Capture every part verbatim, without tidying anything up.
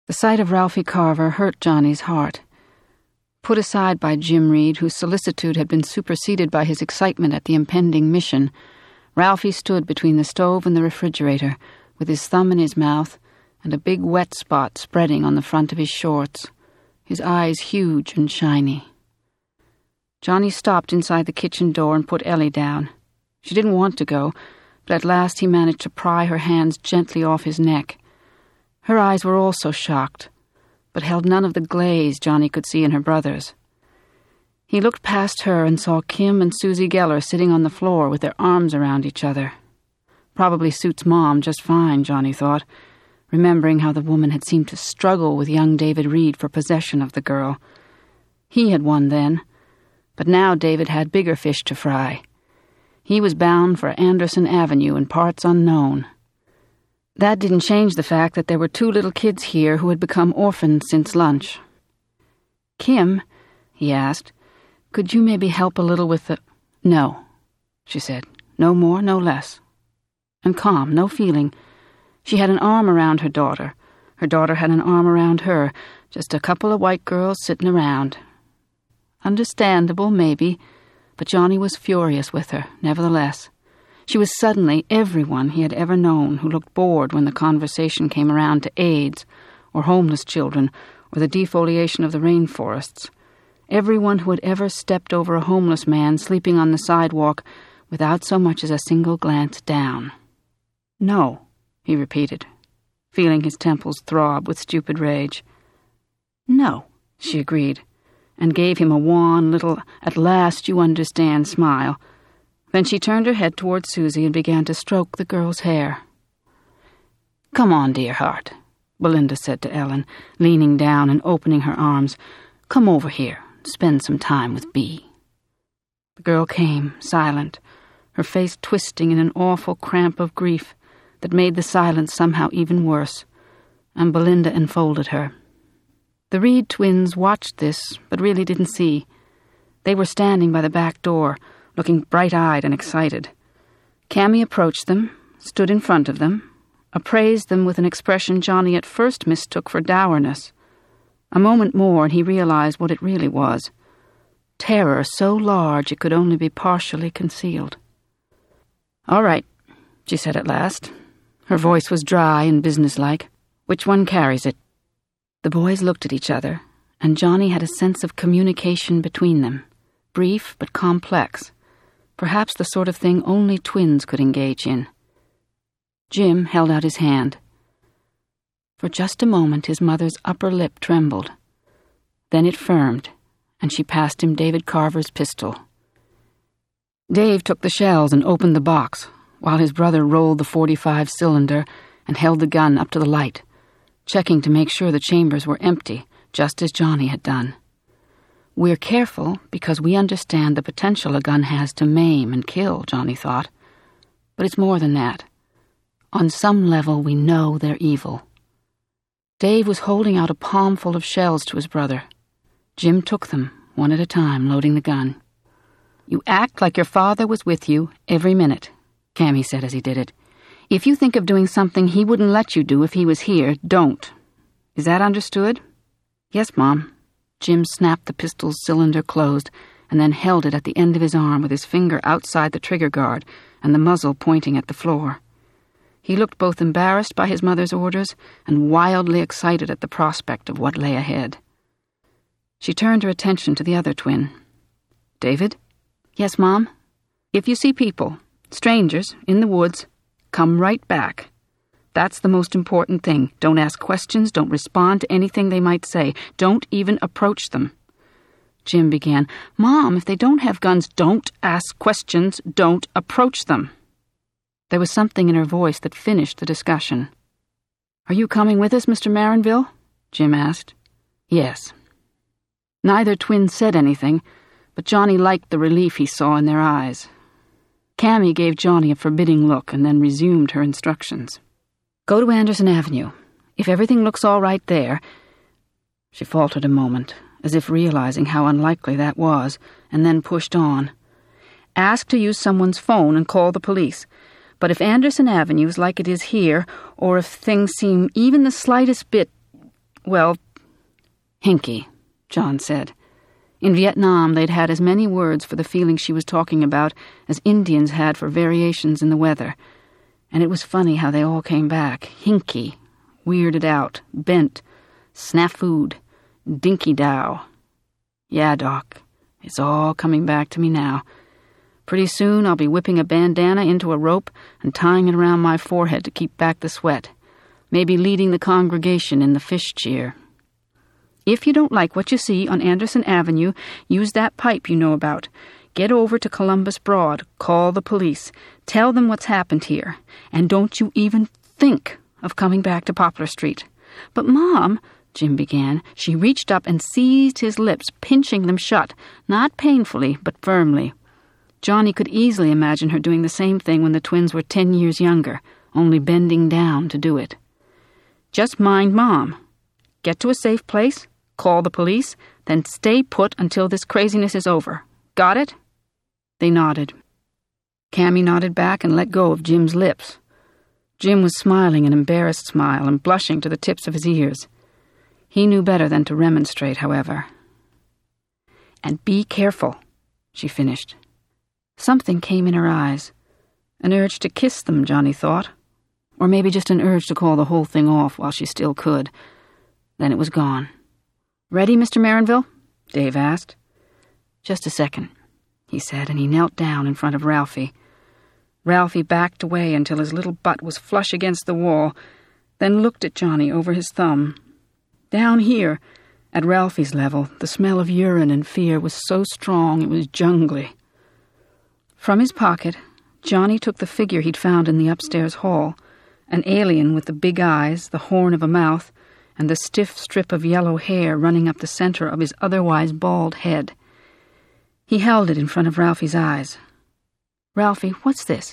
The sight of Ralphie Carver hurt Johnny's heart. Put aside by Jim Reed, whose solicitude had been superseded by his excitement at the impending mission, Ralphie stood between the stove and the refrigerator, with his thumb in his mouth and a big wet spot spreading on the front of his shorts, his eyes huge and shiny. Johnny stopped inside the kitchen door and put Ellie down. She didn't want to go, but at last he managed to pry her hands gently off his neck. Her eyes were also shocked, but held none of the glaze Johnny could see in her brother's. He looked past her and saw Kim and Susie Geller sitting on the floor with their arms around each other. Probably suits Mom just fine, Johnny thought, remembering how the woman had seemed to struggle with young David Reed for possession of the girl. He had won then, but now David had bigger fish to fry. He was bound for Anderson Avenue in parts unknown. That didn't change the fact that there were two little kids here who had become orphans since lunch. "Kim," he asked, "could you maybe help a little with the—" "No," she said. "No more, no less." And calm, no feeling. She had an arm around her daughter. Her daughter had an arm around her, just a couple of white girls sitting around. Understandable, maybe, but Johnny was furious with her, nevertheless. She was suddenly everyone he had ever known who looked bored when the conversation came around to AIDS, or homeless children, or the defoliation of the rainforests. Everyone who had ever stepped over a homeless man sleeping on the sidewalk without so much as a single glance down. "No," he repeated, feeling his temples throb with stupid rage. "No," she agreed, and gave him a wan little, "at last you understand" smile. Then she turned her head toward Susie and began to stroke the girl's hair. "Come on, dear heart," Belinda said to Ellen, leaning down and opening her arms. "Come over here, spend some time with Bea." The girl came, silent, her face twisting in an awful cramp of grief that made the silence somehow even worse, and Belinda enfolded her. The Reed twins watched this, but really didn't see. They were standing by the back door, looking bright-eyed and excited. Cammy approached them, stood in front of them, appraised them with an expression Johnny at first mistook for dourness. A moment more and he realized what it really was. Terror so large it could only be partially concealed. "All right," she said at last. Her voice was dry and businesslike. "Which one carries it?" The boys looked at each other, and Johnny had a sense of communication between them, brief but complex, perhaps the sort of thing only twins could engage in. Jim held out his hand. For just a moment his mother's upper lip trembled. Then it firmed, and she passed him David Carver's pistol. Dave took the shells and opened the box, while his brother rolled the forty-five cylinder and held the gun up to the light, checking to make sure the chambers were empty, just as Johnny had done. We're careful because we understand the potential a gun has to maim and kill, Johnny thought. But it's more than that. On some level, we know they're evil. Dave was holding out a palmful of shells to his brother. Jim took them, one at a time, loading the gun. "You act like your father was with you every minute," Cammy said as he did it. "If you think of doing something he wouldn't let you do if he was here, don't. Is that understood?" "Yes, Mom." Jim snapped the pistol's cylinder closed and then held it at the end of his arm with his finger outside the trigger guard and the muzzle pointing at the floor. He looked both embarrassed by his mother's orders and wildly excited at the prospect of what lay ahead. She turned her attention to the other twin. "David?" "Yes, Mom?" "If you see people, strangers, in the woods, come right back. That's the most important thing. Don't ask questions, don't respond to anything they might say. Don't even approach them." Jim began. "Mom, if they don't have guns, don't ask questions, don't approach them." There was something in her voice that finished the discussion. "Are you coming with us, Mister Marinville?" Jim asked. "Yes." Neither twin said anything, but Johnny liked the relief he saw in their eyes. Cammy gave Johnny a forbidding look and then resumed her instructions. "Go to Anderson Avenue. If everything looks all right there—" She faltered a moment, as if realizing how unlikely that was, and then pushed on. "Ask to use someone's phone and call the police. But if Anderson Avenue is like it is here, or if things seem even the slightest bit, well, hinky, John said. In Vietnam, they'd had as many words for the feeling she was talking about as Indians had for variations in the weather. And it was funny how they all came back. Hinky, weirded out, bent, snafu'd, dinky-dow. Yeah, Doc, it's all coming back to me now. Pretty soon I'll be whipping a bandana into a rope and tying it around my forehead to keep back the sweat. Maybe leading the congregation in the fish cheer. If you don't like what you see on Anderson Avenue, use that pipe you know about. Get over to Columbus Broad, call the police, tell them what's happened here, and don't you even think of coming back to Poplar Street. But, Mom, Jim began. She reached up and seized his lips, pinching them shut, not painfully, but firmly. Johnny could easily imagine her doing the same thing when the twins were ten years younger, only bending down to do it. Just mind Mom. Get to a safe place, call the police, then stay put until this craziness is over. Got it? They nodded. Cammy nodded back and let go of Jim's lips. Jim was smiling an embarrassed smile and blushing to the tips of his ears. He knew better than to remonstrate, however. And be careful, she finished. Something came in her eyes. An urge to kiss them, Johnny thought. Or maybe just an urge to call the whole thing off while she still could. Then it was gone. Ready, Mister Marinville? Dave asked. Just a second, he said, and he knelt down in front of Ralphie. Ralphie backed away until his little butt was flush against the wall, then looked at Johnny over his thumb. Down here, at Ralphie's level, the smell of urine and fear was so strong it was jungly. From his pocket, Johnny took the figure he'd found in the upstairs hall, an alien with the big eyes, the horn of a mouth, and the stiff strip of yellow hair running up the center of his otherwise bald head. He held it in front of Ralphie's eyes. Ralphie, what's this?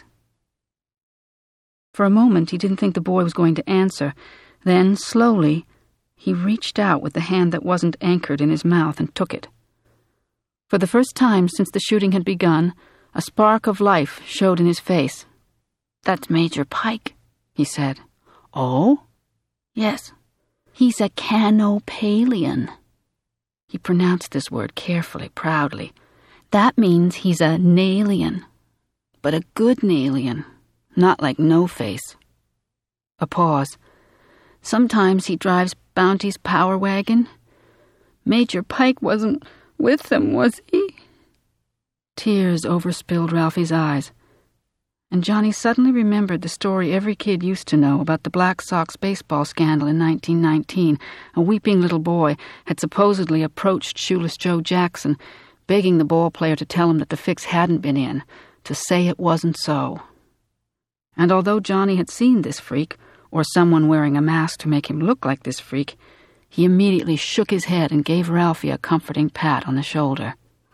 For a moment, he didn't think the boy was going to answer. Then, slowly, he reached out with the hand that wasn't anchored in his mouth and took it. For the first time since the shooting had begun, a spark of life showed in his face. That's Major Pike, he said. Oh? Yes. He's a canopalian. He pronounced this word carefully, proudly. That means he's a Nalian. But a good Nalian, not like No-Face. A pause. Sometimes he drives Bounty's power wagon. Major Pike wasn't with them, was he? Tears overspilled Ralphie's eyes, and Johnny suddenly remembered the story every kid used to know about the Black Sox baseball scandal in nineteen nineteen. A weeping little boy had supposedly approached Shoeless Joe Jackson, begging the ball player to tell him that the fix hadn't been in, to say it wasn't so. And although Johnny had seen this freak, or someone wearing a mask to make him look like this freak, he immediately shook his head and gave Ralphie a comforting pat on the shoulder.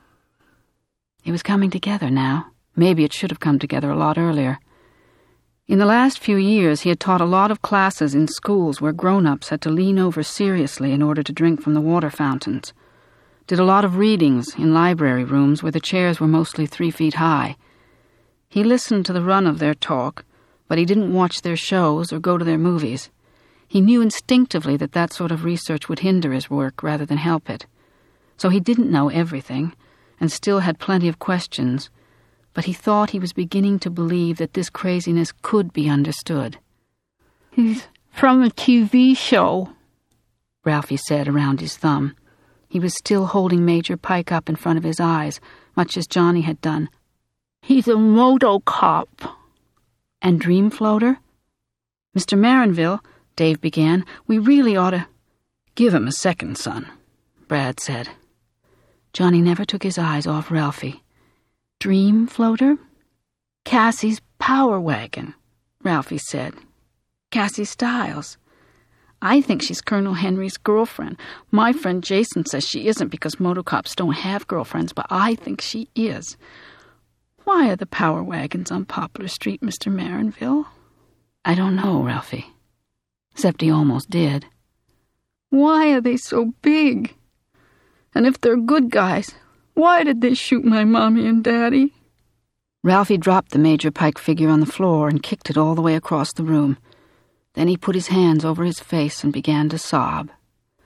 It was coming together now. Maybe it should have come together a lot earlier. In the last few years, he had taught a lot of classes in schools where grown-ups had to lean over seriously in order to drink from the water fountains. Did a lot of readings in library rooms where the chairs were mostly three feet high. He listened to the run of their talk, but he didn't watch their shows or go to their movies. He knew instinctively that that sort of research would hinder his work rather than help it. So he didn't know everything, and still had plenty of questions, but he thought he was beginning to believe that this craziness could be understood. He's from a T V show, Ralphie said around his thumb. He was still holding Major Pike up in front of his eyes, much as Johnny had done. He's a moto cop. And Dream Floater? Mister Marinville, Dave began, we really ought to... Give him a second, son, Brad said. Johnny never took his eyes off Ralphie. Dream Floater? Cassie's power wagon, Ralphie said. Cassie Stiles. I think she's Colonel Henry's girlfriend. My friend Jason says she isn't because motocops don't have girlfriends, but I think she is. Why are the power wagons on Poplar Street, Mister Marinville? I don't know, Ralphie. Except he almost did. Why are they so big? And if they're good guys, why did they shoot my mommy and daddy? Ralphie dropped the Major Pike figure on the floor and kicked it all the way across the room. Then he put his hands over his face and began to sob.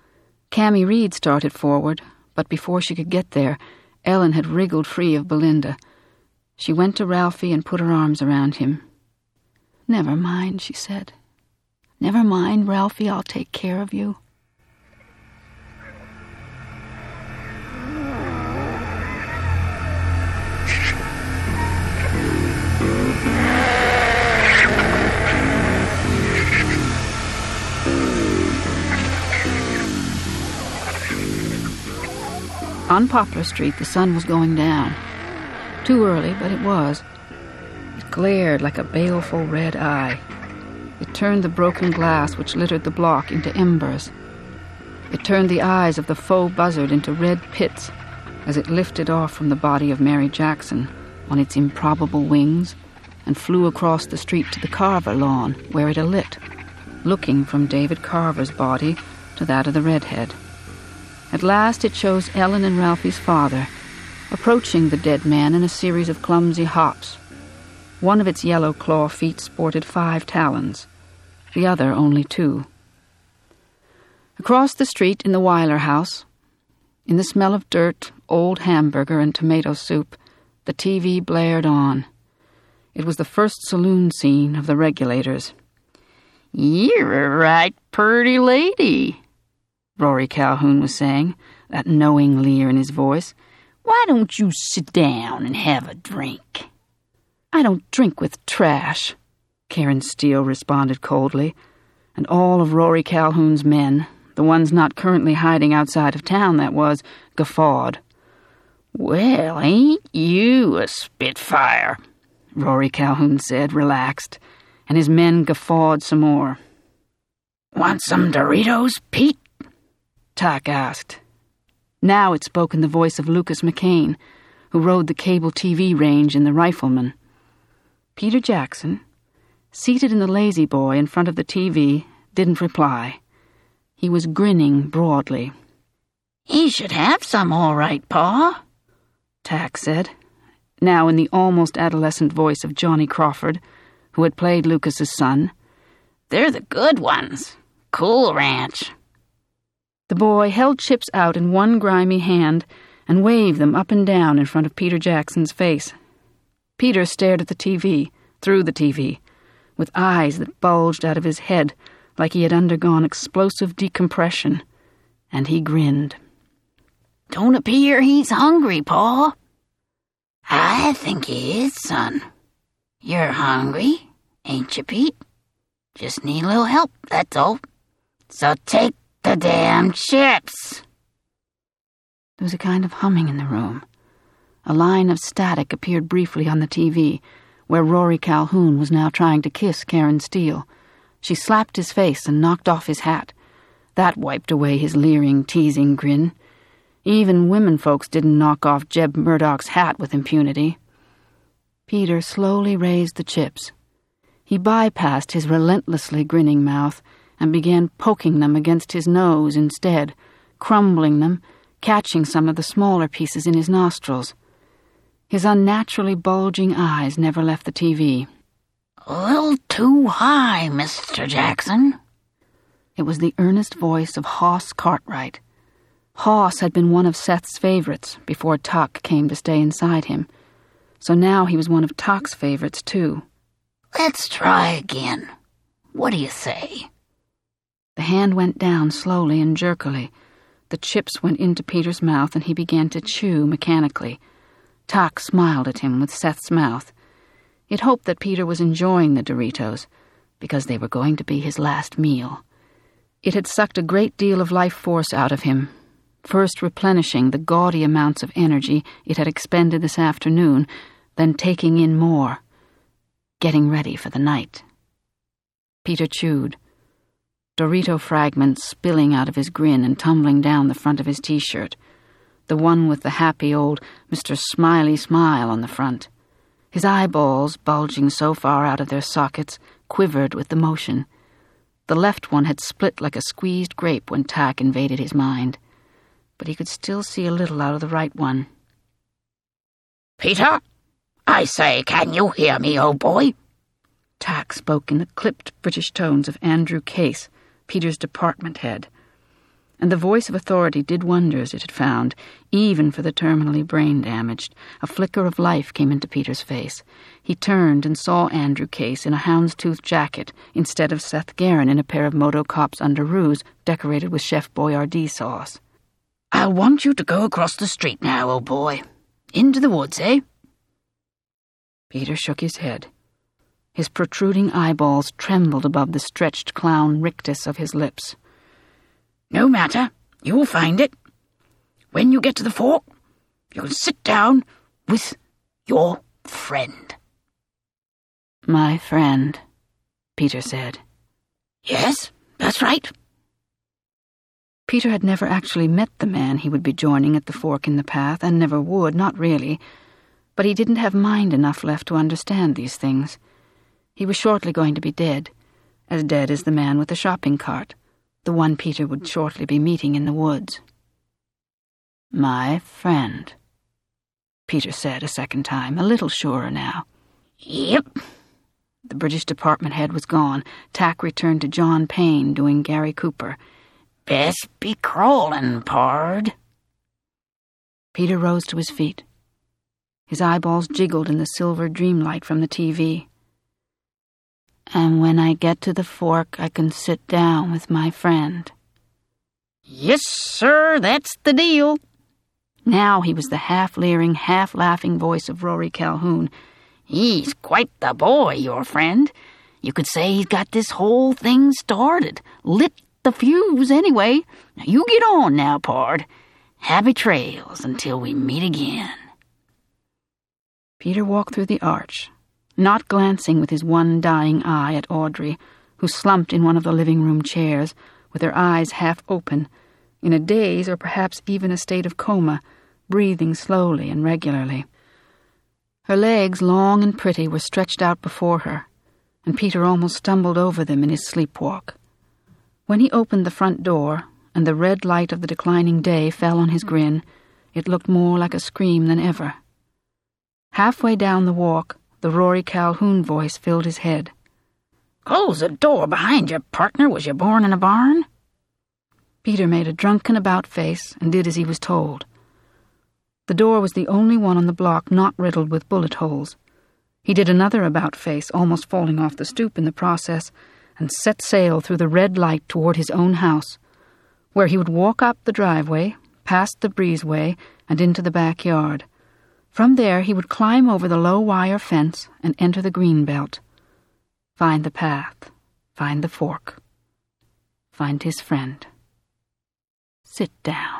Cammy Reed started forward, but before she could get there, Ellen had wriggled free of Belinda. She went to Ralphie and put her arms around him. "Never mind," she said. "Never mind, Ralphie, I'll take care of you." On Poplar Street, the sun was going down. Too early, but it was. It glared like a baleful red eye. It turned the broken glass which littered the block into embers. It turned the eyes of the faux buzzard into red pits as it lifted off from the body of Mary Jackson on its improbable wings and flew across the street to the Carver lawn, where it alit, looking from David Carver's body to that of the redhead. At last it chose Ellen and Ralphie's father, approaching the dead man in a series of clumsy hops. One of its yellow claw feet sported five talons, the other only two. Across the street in the Weiler house, in the smell of dirt, old hamburger, and tomato soup, the T V blared on. It was the first saloon scene of the Regulators. "You're a right purty lady," Rory Calhoun was saying, that knowing leer in his voice. "Why don't you sit down and have a drink?" "I don't drink with trash," Karen Steele responded coldly, and all of Rory Calhoun's men, the ones not currently hiding outside of town, that was, guffawed. "Well, ain't you a spitfire?" Rory Calhoun said, relaxed, and his men guffawed some more. "Want some Doritos, Pete?" Tack asked. Now it spoke in the voice of Lucas McCain, who rode the cable T V range in the Rifleman. Peter Jackson, seated in the Lazy Boy in front of the T V, didn't reply. He was grinning broadly. "He should have some all right, Pa," Tack said, now in the almost adolescent voice of Johnny Crawford, who had played Lucas's son. "They're the good ones. Cool Ranch." The boy held chips out in one grimy hand and waved them up and down in front of Peter Jackson's face. Peter stared at the T V, through the T V, with eyes that bulged out of his head like he had undergone explosive decompression, and he grinned. "Don't appear he's hungry, Pa." "I think he is, son. You're hungry, ain't you, Pete? Just need a little help, that's all. So take the damn chips." There was a kind of humming in the room. A line of static appeared briefly on the T V, where Rory Calhoun was now trying to kiss Karen Steele. She slapped his face and knocked off his hat. That wiped away his leering, teasing grin. Even women folks didn't knock off Jeb Murdoch's hat with impunity. Peter slowly raised the chips. He bypassed his relentlessly grinning mouth and began poking them against his nose instead, crumbling them, catching some of the smaller pieces in his nostrils. His unnaturally bulging eyes never left the T V. "A little too high, Mister Jackson." It was the earnest voice of Hoss Cartwright. Hoss had been one of Seth's favorites before Tuck came to stay inside him, so now he was one of Tuck's favorites too. "Let's try again. What do you say?" The hand went down slowly and jerkily. The chips went into Peter's mouth and he began to chew mechanically. Tuck smiled at him with Seth's mouth. It hoped that Peter was enjoying the Doritos, because they were going to be his last meal. It had sucked a great deal of life force out of him, first replenishing the gaudy amounts of energy it had expended this afternoon, then taking in more, getting ready for the night. Peter chewed, Dorito fragments spilling out of his grin and tumbling down the front of his T-shirt, the one with the happy old Mister Smiley Smile on the front. His eyeballs, bulging so far out of their sockets, quivered with the motion. The left one had split like a squeezed grape when Tack invaded his mind, but he could still see a little out of the right one. "Peter, I say, can you hear me, old boy?" Tack spoke in the clipped British tones of Andrew Case, Peter's department head. And the voice of authority did wonders, it had found, even for the terminally brain-damaged. A flicker of life came into Peter's face. He turned and saw Andrew Case in a houndstooth jacket instead of Seth Guerin in a pair of Moto Cop's underoos decorated with Chef Boyardee sauce. "I want you to go across the street now, old boy. Into the woods, eh?" Peter shook his head. His protruding eyeballs trembled above the stretched clown rictus of his lips. "No matter. You'll find it. When you get to the fork, you can sit down with your friend." "My friend," Peter said. "Yes, that's right." Peter had never actually met the man he would be joining at the fork in the path, and never would, not really. But he didn't have mind enough left to understand these things. He was shortly going to be dead, as dead as the man with the shopping cart, the one Peter would shortly be meeting in the woods. "My friend," Peter said a second time, a little surer now. "Yep." The British department head was gone. Tack returned to John Payne doing Gary Cooper. "Best be crawling, pard." Peter rose to his feet. His eyeballs jiggled in the silver dreamlight from the T V. "And when I get to the fork, I can sit down with my friend." "Yes, sir, that's the deal." Now he was the half-leering, half-laughing voice of Rory Calhoun. "He's quite the boy, your friend. You could say he's got this whole thing started. Lit the fuse, anyway. Now you get on now, pard. Happy trails until we meet again." Peter walked through the arch, not glancing with his one dying eye at Audrey, who slumped in one of the living-room chairs, with her eyes half open, in a daze or perhaps even a state of coma, breathing slowly and regularly. Her legs, long and pretty, were stretched out before her, and Peter almost stumbled over them in his sleepwalk. When he opened the front door, and the red light of the declining day fell on his grin, it looked more like a scream than ever. Halfway down the walk, the Rory Calhoun voice filled his head. "Close the door behind you, partner. Was you born in a barn?" Peter made a drunken about-face and did as he was told. The door was the only one on the block not riddled with bullet holes. He did another about-face, almost falling off the stoop in the process, and set sail through the red light toward his own house, where he would walk up the driveway, past the breezeway, and into the backyard. From there he would climb over the low wire fence and enter the green belt. Find the path, find the fork, find his friend. Sit down.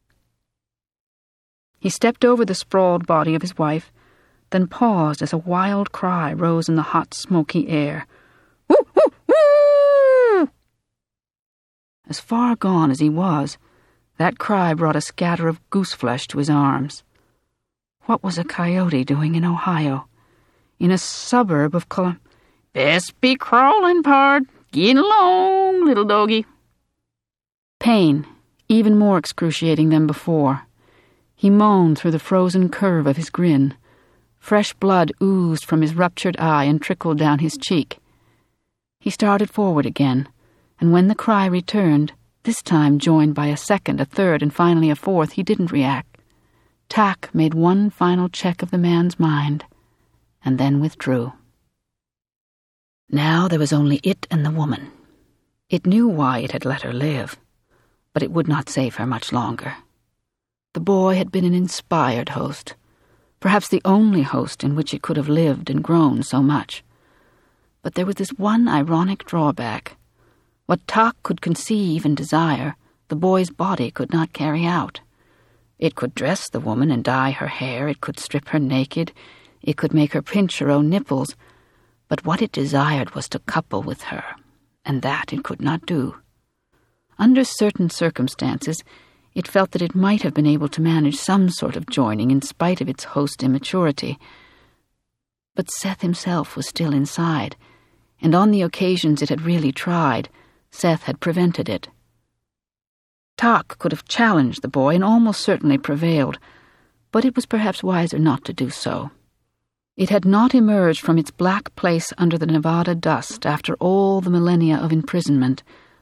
He stepped over the sprawled body of his wife, then paused as a wild cry rose in the hot, smoky air. "Woo, woo, woo!" As far gone as he was, that cry brought a scatter of gooseflesh to his arms. What was a coyote doing in Ohio? In a suburb of Col- "Best be crawling, pard. Get along, little doggy." Pain, even more excruciating than before. He moaned through the frozen curve of his grin. Fresh blood oozed from his ruptured eye and trickled down his cheek. He started forward again, and when the cry returned, this time joined by a second, a third, and finally a fourth, he didn't react. Tack made one final check of the man's mind, and then withdrew. Now there was only it and the woman. It knew why it had let her live, but it would not save her much longer. The boy had been an inspired host, perhaps the only host in which it could have lived and grown so much. But there was this one ironic drawback. What Tack could conceive and desire, the boy's body could not carry out. It could dress the woman and dye her hair, it could strip her naked, it could make her pinch her own nipples, but what it desired was to couple with her, and that it could not do. Under certain circumstances, it felt that it might have been able to manage some sort of joining in spite of its host immaturity. But Seth himself was still inside, and on the occasions it had really tried, Seth had prevented it. Tack could have challenged the boy and almost certainly prevailed, but it was perhaps wiser not to do so. It had not emerged from its black place under the Nevada dust after all the millennia of imprisonment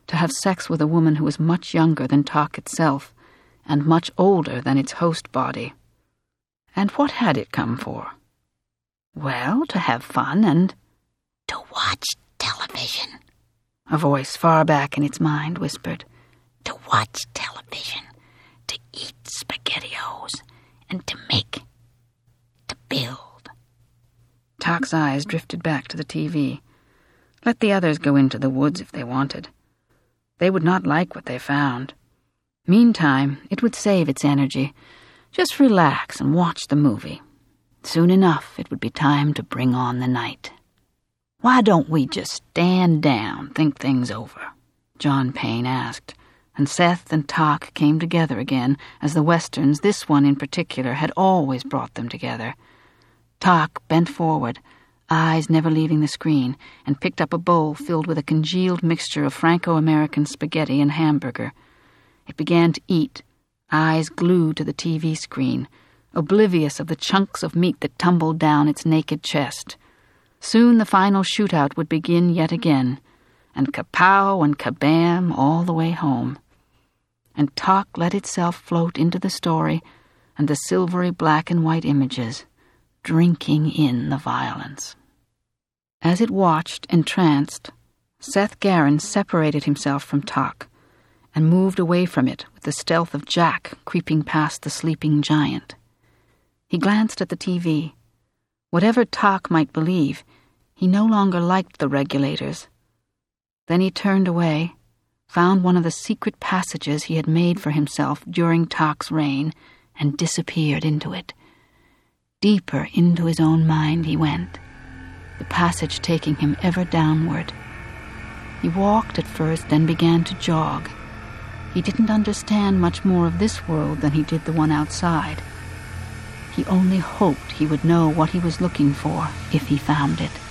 to have sex with a woman who was much younger than Tok itself, and much older than its host body. And what had it come for? Well, to have fun and to watch television. A voice far back in its mind whispered. To watch television, to eat SpaghettiOs, and to make, to build. Tok's eyes drifted back to the T V. Let the others go into the woods if they wanted. They would not like what they found. Meantime, it would save its energy. Just relax and watch the movie. Soon enough, it would be time to bring on the night. Why don't we just stand down, think things over? John Payne asked, and Seth and Tok came together again, as the westerns, this one in particular, had always brought them together. Tok bent forward, eyes never leaving the screen, and picked up a bowl filled with a congealed mixture of Franco-American spaghetti and hamburger. It began to eat, eyes glued to the T V screen, oblivious of the chunks of meat that tumbled down its naked chest. Soon the final shootout would begin yet again, and kapow and kabam all the way home. And Tok let itself float into the story and the silvery black and white images, drinking in the violence. As it watched, entranced, Seth Garin separated himself from Tok and moved away from it with the stealth of Jack creeping past the sleeping giant. He glanced at the T V. Whatever Tok might believe, he no longer liked the regulators. Then he turned away, found one of the secret passages he had made for himself during Tok's reign, and disappeared into it. Deeper into his own mind he went, the passage taking him ever downward. He walked at first, then began to jog. He didn't understand much more of this world than he did the one outside. He only hoped he would know what he was looking for if he found it.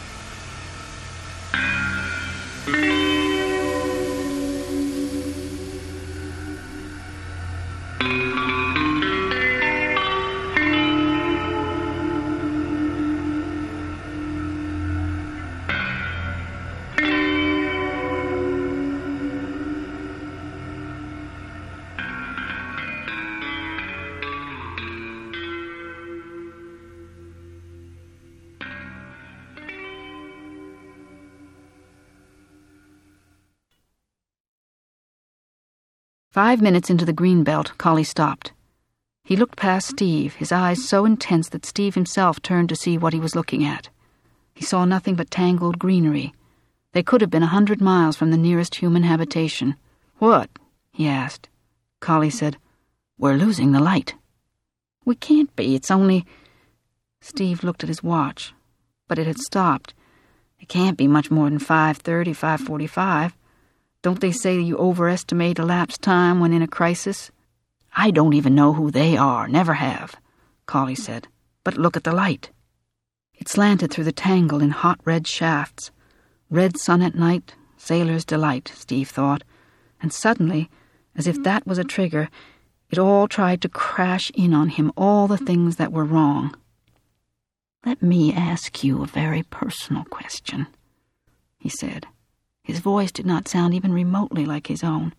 Five minutes into the green belt, Collie stopped. He looked past Steve, his eyes so intense that Steve himself turned to see what he was looking at. He saw nothing but tangled greenery. They could have been a hundred miles from the nearest human habitation. "What?" he asked. Collie said, "We're losing the light." "We can't be, it's only—" Steve looked at his watch, but it had stopped. "It can't be much more than five thirty, five forty-five. Don't they say you overestimate elapsed time when in a crisis?" "I don't even know who they are, never have," Collie said. "But look at the light." It slanted through the tangle in hot red shafts. Red sun at night, sailor's delight, Steve thought. And suddenly, as if that was a trigger, it all tried to crash in on him, all the things that were wrong. "Let me ask you a very personal question," he said. His voice did not sound even remotely like his own.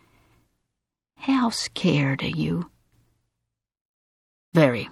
"How scared are you?" "Very."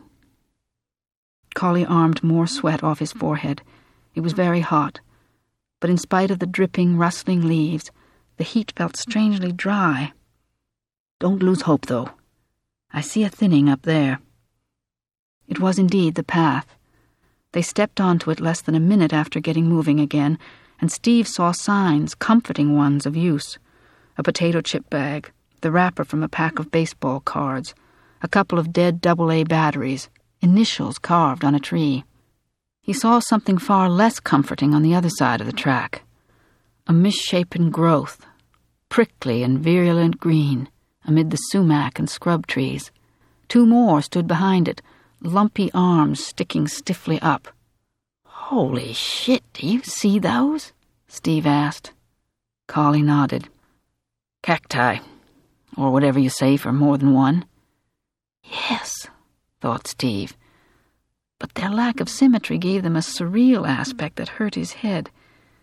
Collie armed more sweat off his forehead. It was very hot, but in spite of the dripping, rustling leaves, the heat felt strangely dry. "Don't lose hope, though. I see a thinning up there." It was indeed the path. They stepped onto it less than a minute after getting moving again, and Steve saw signs, comforting ones, of use. A potato chip bag, the wrapper from a pack of baseball cards, a couple of dead double A batteries, initials carved on a tree. He saw something far less comforting on the other side of the track. A misshapen growth, prickly and virulent green, amid the sumac and scrub trees. Two more stood behind it, lumpy arms sticking stiffly up. "Holy shit, do you see those?" Steve asked. Collie nodded. "Cacti, or whatever you say for more than one." "Yes," thought Steve, but their lack of symmetry gave them a surreal aspect that hurt his head.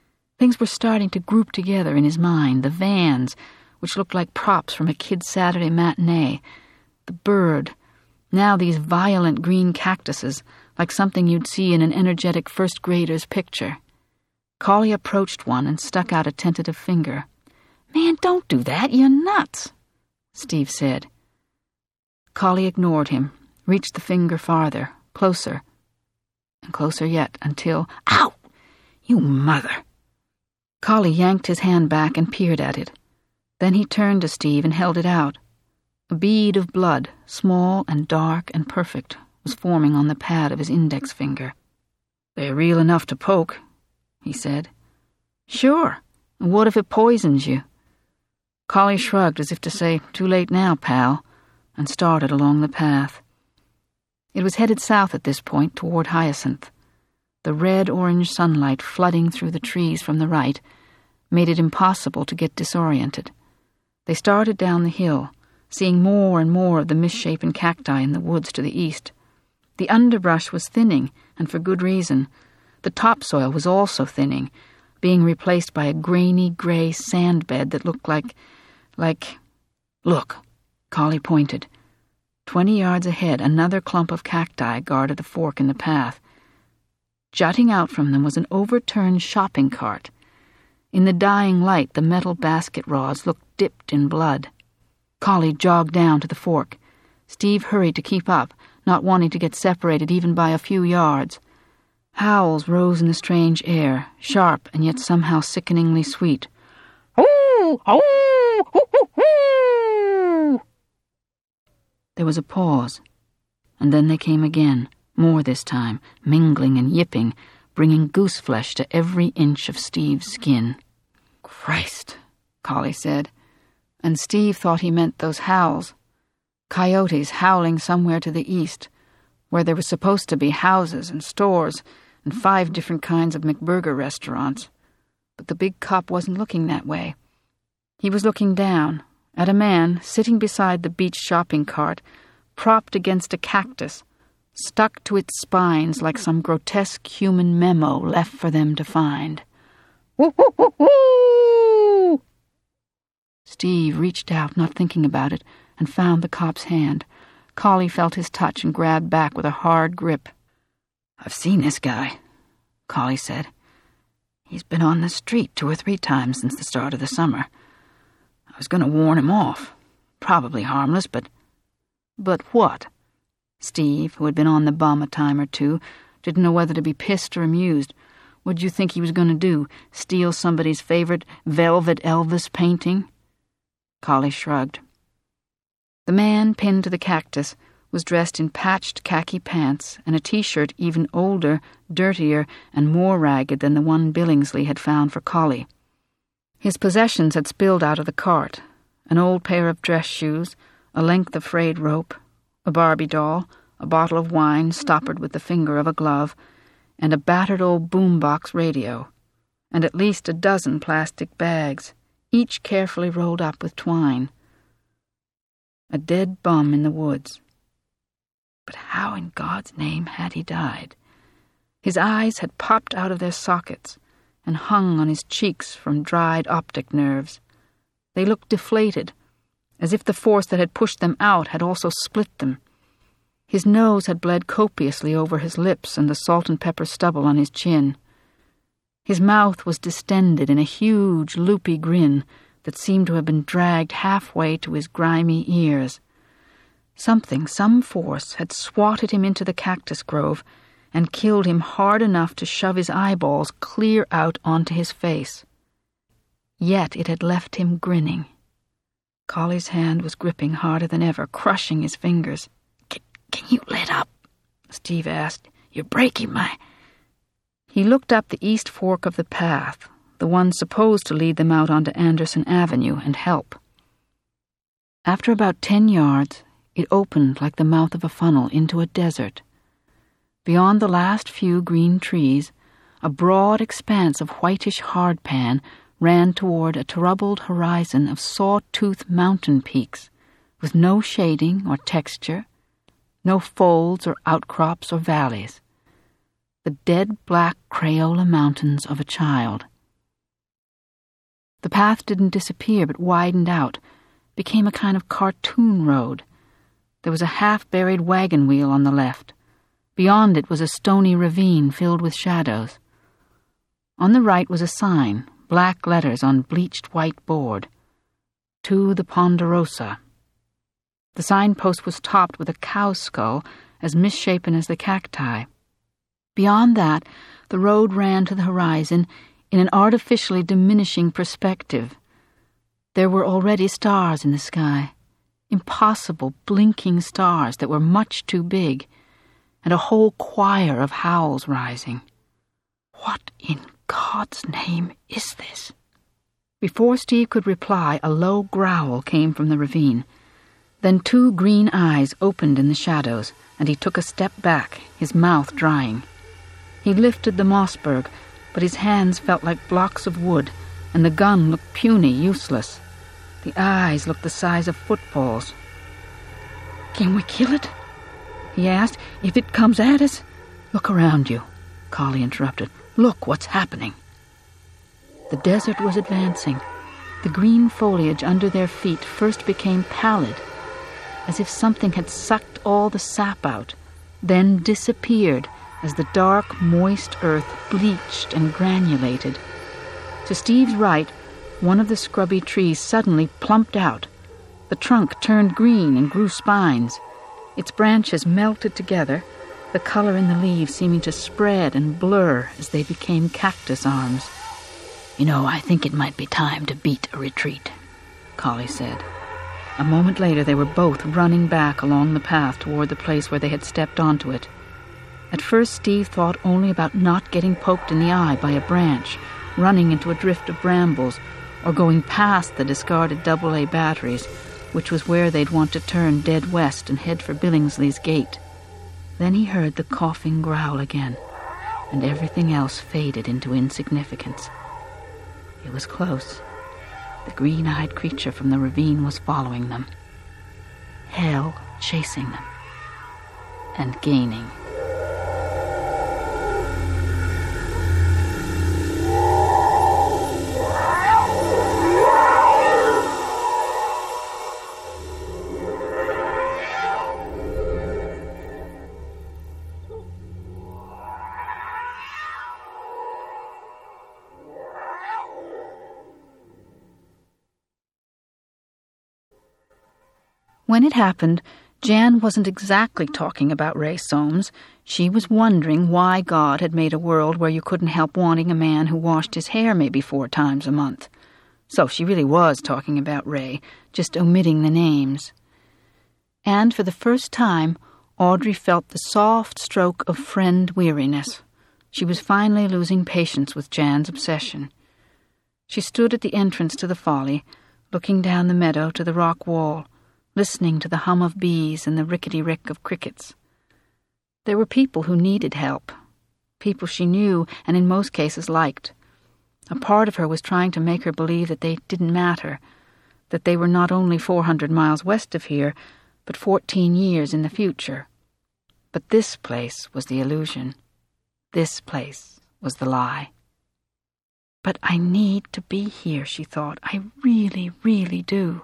Things were starting to group together in his mind, the vans, which looked like props from a kid's Saturday matinee, the bird, now these violent green cactuses, like something you'd see in an energetic first grader's picture. Collie approached one and stuck out a tentative finger. "Man, don't do that, you're nuts," Steve said. Collie ignored him, reached the finger farther, closer, and closer yet, until, "Ow! You mother!" Collie yanked his hand back and peered at it. Then he turned to Steve and held it out. A bead of blood, small and dark and perfect, was forming on the pad of his index finger. "They're real enough to poke," he said. "Sure. And what if it poisons you?" Collie shrugged as if to say, "Too late now, pal," and started along the path. It was headed south at this point toward Hyacinth. The red-orange sunlight flooding through the trees from the right made it impossible to get disoriented. They started down the hill, seeing more and more of the misshapen cacti in the woods to the east. The underbrush was thinning, and for good reason. The topsoil was also thinning, being replaced by a grainy gray sand bed that looked like... like... Look, Collie pointed. Twenty yards ahead, another clump of cacti guarded the fork in the path. Jutting out from them was an overturned shopping cart. In the dying light, the metal basket rods looked dipped in blood. Collie jogged down to the fork. Steve hurried to keep up, not wanting to get separated even by a few yards. Howls rose in the strange air, sharp and yet somehow sickeningly sweet. "Ooh! Ooh! Ooh! Ooh! Ooh!" There was a pause, and then they came again, more this time, mingling and yipping, bringing goose flesh to every inch of Steve's skin. "Christ," Collie said, and Steve thought he meant those howls. Coyotes howling somewhere to the east, where there were supposed to be houses and stores and five different kinds of McBurger restaurants. But the big cop wasn't looking that way. He was looking down, at a man sitting beside the beach shopping cart, propped against a cactus, stuck to its spines like some grotesque human memo left for them to find. "Woo, woo, woo, woo!" Steve reached out, not thinking about it, and found the cop's hand. Collie felt his touch and grabbed back with a hard grip. "I've seen this guy," Collie said. "He's been on the street two or three times since the start of the summer. I was going to warn him off. Probably harmless, but..." "But what?" Steve, who had been on the bum a time or two, didn't know whether to be pissed or amused. What'd you think he was going to do? Steal somebody's favorite Velvet Elvis painting? Collie shrugged. The man pinned to the cactus was dressed in patched khaki pants and a T-shirt even older, dirtier, and more ragged than the one Billingsley had found for Collie. His possessions had spilled out of the cart: an old pair of dress shoes, a length of frayed rope, a Barbie doll, a bottle of wine stoppered with the finger of a glove, and a battered old boombox radio, and at least a dozen plastic bags, each carefully rolled up with twine. A dead bum in the woods. But how in God's name had he died? His eyes had popped out of their sockets and hung on his cheeks from dried optic nerves. They looked deflated, as if the force that had pushed them out had also split them. His nose had bled copiously over his lips and the salt and pepper stubble on his chin. His mouth was distended in a huge, loopy grin that seemed to have been dragged halfway to his grimy ears. Something, some force, had swatted him into the cactus grove and killed him hard enough to shove his eyeballs clear out onto his face. Yet it had left him grinning. Collie's hand was gripping harder than ever, crushing his fingers. Can, can you let up? Steve asked. You're breaking my... He looked up the east fork of the path, the one supposed to lead them out onto Anderson Avenue, and help. After about ten yards, it opened like the mouth of a funnel into a desert. Beyond the last few green trees, a broad expanse of whitish hardpan ran toward a troubled horizon of saw-tooth mountain peaks, with no shading or texture, no folds or outcrops or valleys. The dead black Crayola mountains of a child. The path didn't disappear but widened out, became a kind of cartoon road. There was a half-buried wagon wheel on the left. Beyond it was a stony ravine filled with shadows. On the right was a sign, black letters on bleached white board. To the Ponderosa. The signpost was topped with a cow's skull as misshapen as the cacti. Beyond that, the road ran to the horizon in an artificially diminishing perspective. There were already stars in the sky, impossible blinking stars that were much too big, and a whole choir of howls rising. What in God's name is this? Before Steve could reply, a low growl came from the ravine. Then two green eyes opened in the shadows, and he took a step back, his mouth drying. He lifted the Mossberg, but his hands felt like blocks of wood, and the gun looked puny, useless. The eyes looked the size of footballs. "Can we kill it?" he asked. "If it comes at us?" "Look around you," Collie interrupted. "Look what's happening." The desert was advancing. The green foliage under their feet first became pallid, as if something had sucked all the sap out, then disappeared as the dark, moist earth bleached and granulated. To Steve's right, one of the scrubby trees suddenly plumped out. The trunk turned green and grew spines. Its branches melted together, the color in the leaves seeming to spread and blur as they became cactus arms. "You know, I think it might be time to beat a retreat," Collie said. A moment later, they were both running back along the path toward the place where they had stepped onto it. At first, Steve thought only about not getting poked in the eye by a branch, running into a drift of brambles, or going past the discarded double A batteries, which was where they'd want to turn dead west and head for Billingsley's Gate. Then he heard the coughing growl again, and everything else faded into insignificance. It was close. The green-eyed creature from the ravine was following them. Hell chasing them. And gaining. When it happened, Jan wasn't exactly talking about Ray Soames. She was wondering why God had made a world where you couldn't help wanting a man who washed his hair maybe four times a month. So she really was talking about Ray, just omitting the names. And for the first time, Audrey felt the soft stroke of friend weariness. She was finally losing patience with Jan's obsession. She stood at the entrance to the folly, looking down the meadow to the rock wall, listening to the hum of bees and the rickety-rick of crickets. There were people who needed help, people she knew and in most cases liked. A part of her was trying to make her believe that they didn't matter, that they were not only four hundred miles west of here, but fourteen years in the future. But this place was the illusion. This place was the lie. "But I need to be here," she thought. "I really, really do."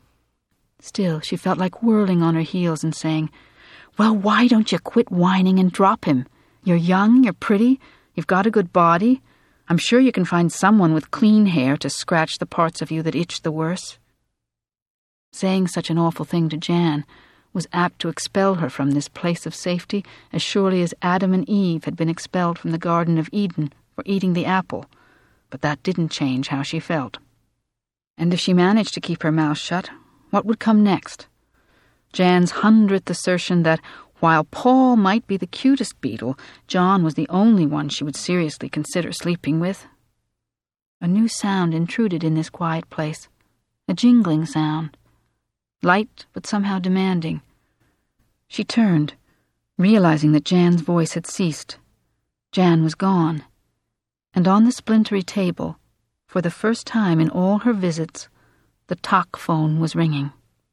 Still, she felt like whirling on her heels and saying, "Well, why don't you quit whining and drop him? You're young, you're pretty, you've got a good body. I'm sure you can find someone with clean hair to scratch the parts of you that itch the worse." Saying such an awful thing to Jan was apt to expel her from this place of safety as surely as Adam and Eve had been expelled from the Garden of Eden for eating the apple, but that didn't change how she felt. And if she managed to keep her mouth shut, what would come next? Jan's hundredth assertion that, while Paul might be the cutest beetle, John was the only one she would seriously consider sleeping with. A new sound intruded in this quiet place, a jingling sound, light but somehow demanding. She turned, realizing that Jan's voice had ceased. Jan was gone, and on the splintery table, for the first time in all her visits, the talk phone was ringing.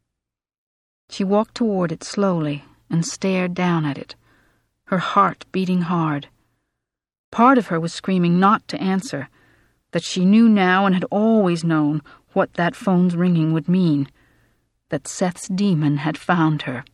She walked toward it slowly and stared down at it, her heart beating hard. Part of her was screaming not to answer, that she knew now and had always known what that phone's ringing would mean, that Seth's demon had found her.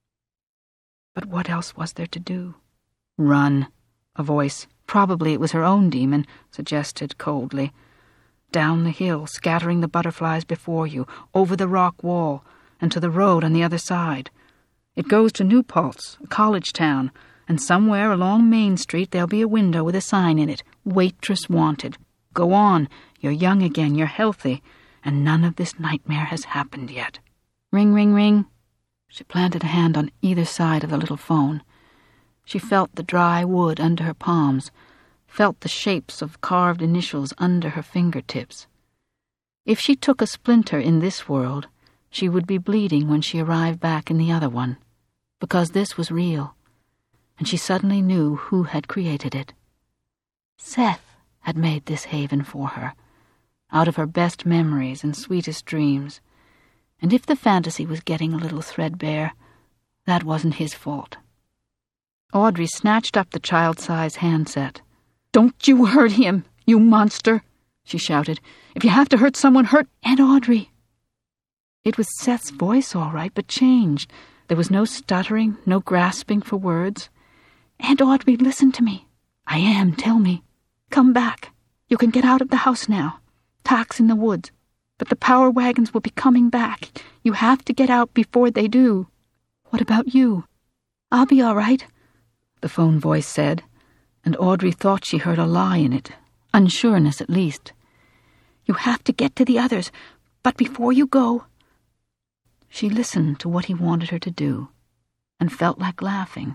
But what else was there to do? Run, a voice, probably it was her own demon, suggested coldly. Down the hill, scattering the butterflies before you, over the rock wall, and to the road on the other side. It goes to New Paltz, a college town, and somewhere along Main Street there'll be a window with a sign in it, Waitress Wanted. Go on, you're young again, you're healthy, and none of this nightmare has happened yet. Ring, ring, ring. She planted a hand on either side of the little phone. She felt the dry wood under her palms, felt the shapes of carved initials under her fingertips. If she took a splinter in this world, she would be bleeding when she arrived back in the other one, because this was real, and she suddenly knew who had created it. Seth had made this haven for her, out of her best memories and sweetest dreams, and if the fantasy was getting a little threadbare, that wasn't his fault. Audrey snatched up the child-sized handset. "Don't you hurt him, you monster!" she shouted. "If you have to hurt someone, hurt Aunt Audrey." It was Seth's voice, all right, but changed. There was no stuttering, no grasping for words. "Aunt Audrey, listen to me." "I am, tell me." "Come back. You can get out of the house now. Tak's in the woods. But the power wagons will be coming back. You have to get out before they do." "What about you?" "I'll be all right," the phone voice said, and Audrey thought she heard a lie in it, unsureness at least. "You have to get to the others, but before you go—" She listened to what he wanted her to do, and felt like laughing.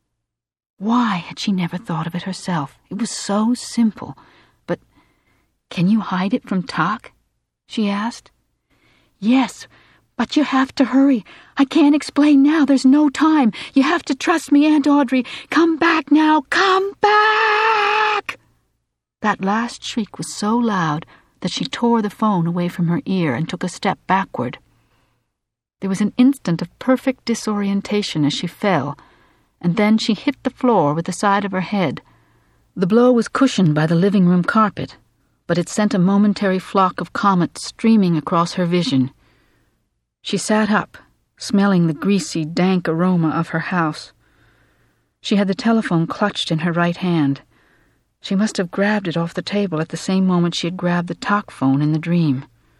Why had she never thought of it herself? It was so simple. But, "Can you hide it from Tak?" she asked. "Yes, but you have to hurry. I can't explain now. There's no time. You have to trust me, Aunt Audrey. Come back now. Come back!" That last shriek was so loud that she tore the phone away from her ear and took a step backward. There was an instant of perfect disorientation as she fell, and then she hit the floor with the side of her head. The blow was cushioned by the living room carpet, but it sent a momentary flock of comets streaming across her vision. She sat up, smelling the greasy, dank aroma of her house. She had the telephone clutched in her right hand. She must have grabbed it off the table at the same moment she had grabbed the Tak phone in the dream.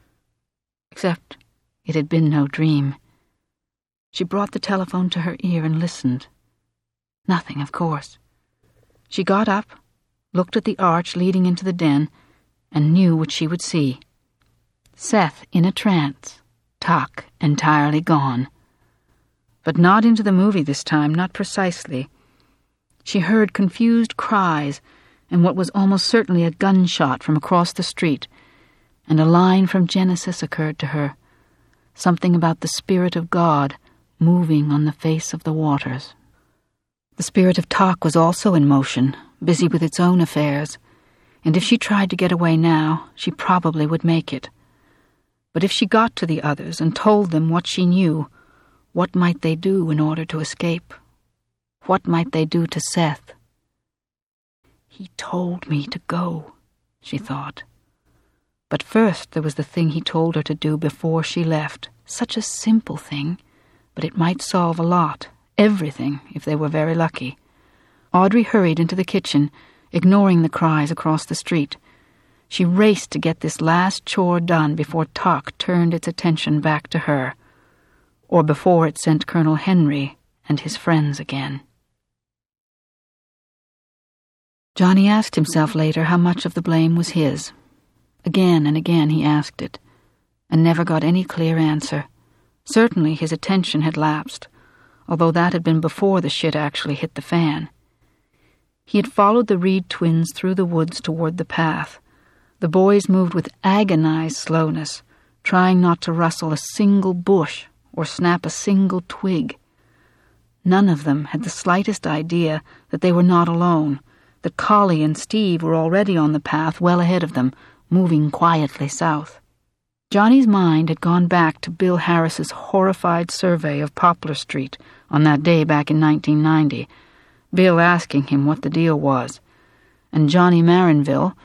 Except it had been no dream. She brought the telephone to her ear and listened. Nothing, of course. She got up, looked at the arch leading into the den, and knew what she would see. Seth in a trance, Tak entirely gone. But not into the movie this time, not precisely. She heard confused cries and what was almost certainly a gunshot from across the street, and a line from Genesis occurred to her, something about the Spirit of God moving on the face of the waters. The spirit of Tak was also in motion, busy with its own affairs, and if she tried to get away now, she probably would make it. But if she got to the others and told them what she knew, what might they do in order to escape? What might they do to Seth? "He told me to go," she thought. But first there was the thing he told her to do before she left. Such a simple thing, but it might solve a lot, everything, if they were very lucky. Audrey hurried into the kitchen, ignoring the cries across the street. She raced to get this last chore done before Tak turned its attention back to her, or before it sent Colonel Henry and his friends again. Johnny asked himself later how much of the blame was his. Again and again he asked it, and never got any clear answer. Certainly his attention had lapsed, although that had been before the shit actually hit the fan. He had followed the Reed twins through the woods toward the path. The boys moved with agonized slowness, trying not to rustle a single bush or snap a single twig. None of them had the slightest idea that they were not alone, that Collie and Steve were already on the path well ahead of them, moving quietly south. Johnny's mind had gone back to Bill Harris's horrified survey of Poplar Street on that day back in nineteen ninety, Bill asking him what the deal was, and Johnny Marinville, who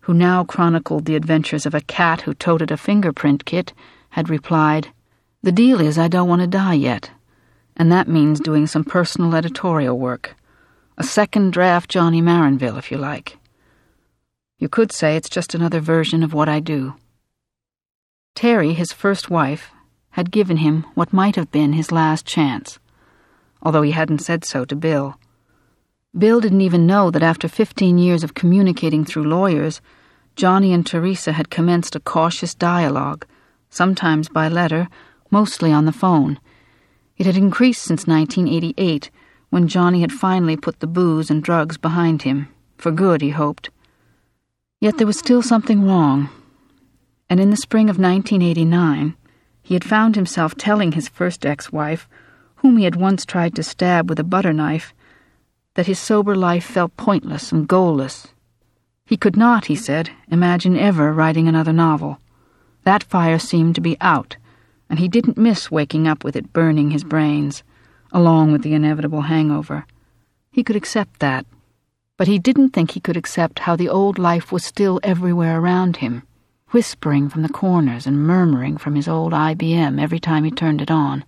who now chronicled the adventures of a cat who toted a fingerprint kit, had replied, "The deal is I don't want to die yet, and that means doing some personal editorial work. A second draft Johnny Marinville, if you like. You could say it's just another version of what I do." Terry, his first wife, had given him what might have been his last chance, although he hadn't said so to Bill. Bill didn't even know that after fifteen years of communicating through lawyers, Johnny and Teresa had commenced a cautious dialogue, sometimes by letter, mostly on the phone. It had increased since nineteen eighty-eight, when Johnny had finally put the booze and drugs behind him, for good, he hoped. Yet there was still something wrong, and in the spring of nineteen eighty-nine, he had found himself telling his first ex-wife, whom he had once tried to stab with a butter knife, that his sober life felt pointless and goalless. He could not, he said, imagine ever writing another novel. That fire seemed to be out, and he didn't miss waking up with it burning his brains, along with the inevitable hangover. He could accept that, but he didn't think he could accept how the old life was still everywhere around him, whispering from the corners and murmuring from his old I B M every time he turned it on.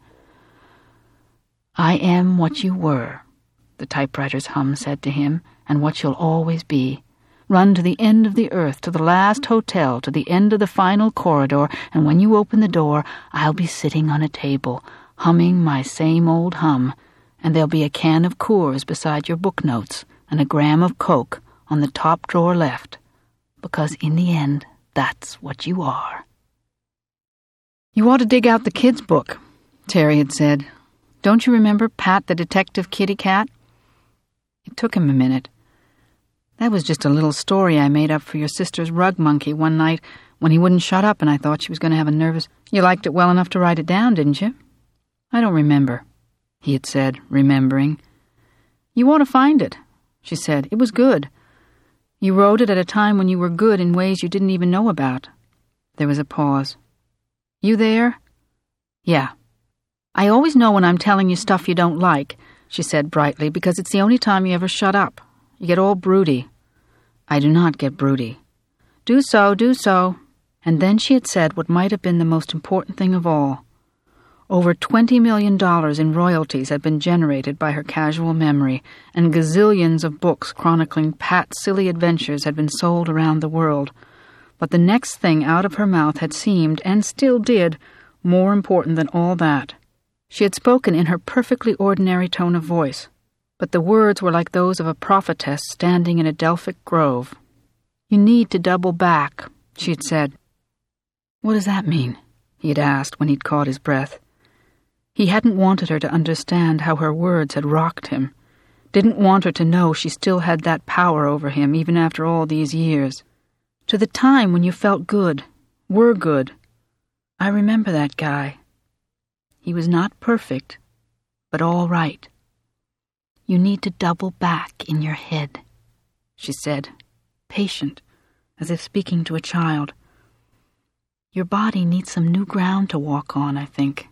"I am what you were," the typewriter's hum said to him, "and what you'll always be. Run to the end of the earth, to the last hotel, to the end of the final corridor, and when you open the door, I'll be sitting on a table, humming my same old hum, and there'll be a can of Coors beside your book notes and a gram of Coke on the top drawer left, because in the end, that's what you are." "You ought to dig out the kids' book," Terry had said. "Don't you remember Pat the Detective Kitty Cat?" It took him a minute. "That was just a little story I made up for your sister's rug monkey one night when he wouldn't shut up and I thought she was going to have a nervous—" "You liked it well enough to write it down, didn't you?" "I don't remember," he had said, remembering. "You ought to find it," she said. "It was good. You wrote it at a time when you were good in ways you didn't even know about." There was a pause. "You there?" "Yeah." "I always know when I'm telling you stuff you don't like," she said brightly, "because it's the only time you ever shut up. You get all broody." "I do not get broody." "Do so, do so." And then she had said what might have been the most important thing of all. Over twenty million dollars in royalties had been generated by her casual memory, and gazillions of books chronicling Pat's silly adventures had been sold around the world. But the next thing out of her mouth had seemed, and still did, more important than all that. She had spoken in her perfectly ordinary tone of voice, but the words were like those of a prophetess standing in a Delphic grove. "You need to double back," she had said. "What does that mean?" he had asked when he'd caught his breath. He hadn't wanted her to understand how her words had rocked him, didn't want her to know she still had that power over him even after all these years. "To the time when you felt good, were good. I remember that guy. He was not perfect, but all right. You need to double back in your head," she said, patient, as if speaking to a child. "Your body needs some new ground to walk on, I think."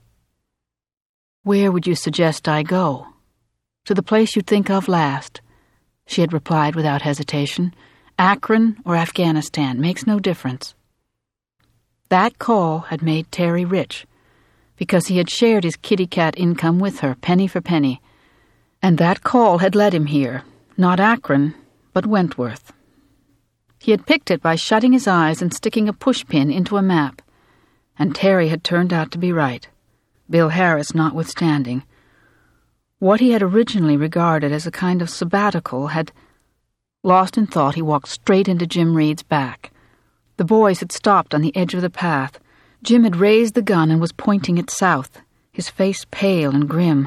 "Where would you suggest I go?" "To the place you'd think of last," she had replied without hesitation. "Akron or Afghanistan, makes no difference." That call had made Terry rich, because he had shared his kitty cat income with her, penny for penny. And that call had led him here, not Akron, but Wentworth. He had picked it by shutting his eyes and sticking a pushpin into a map, and Terry had turned out to be right, Bill Harris notwithstanding. What he had originally regarded as a kind of sabbatical had... Lost in thought, he walked straight into Jim Reed's back. The boys had stopped on the edge of the path. Jim had raised the gun and was pointing it south, his face pale and grim.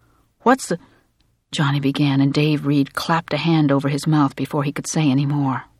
"What's the—" Johnny began, and Dave Reed clapped a hand over his mouth before he could say any more.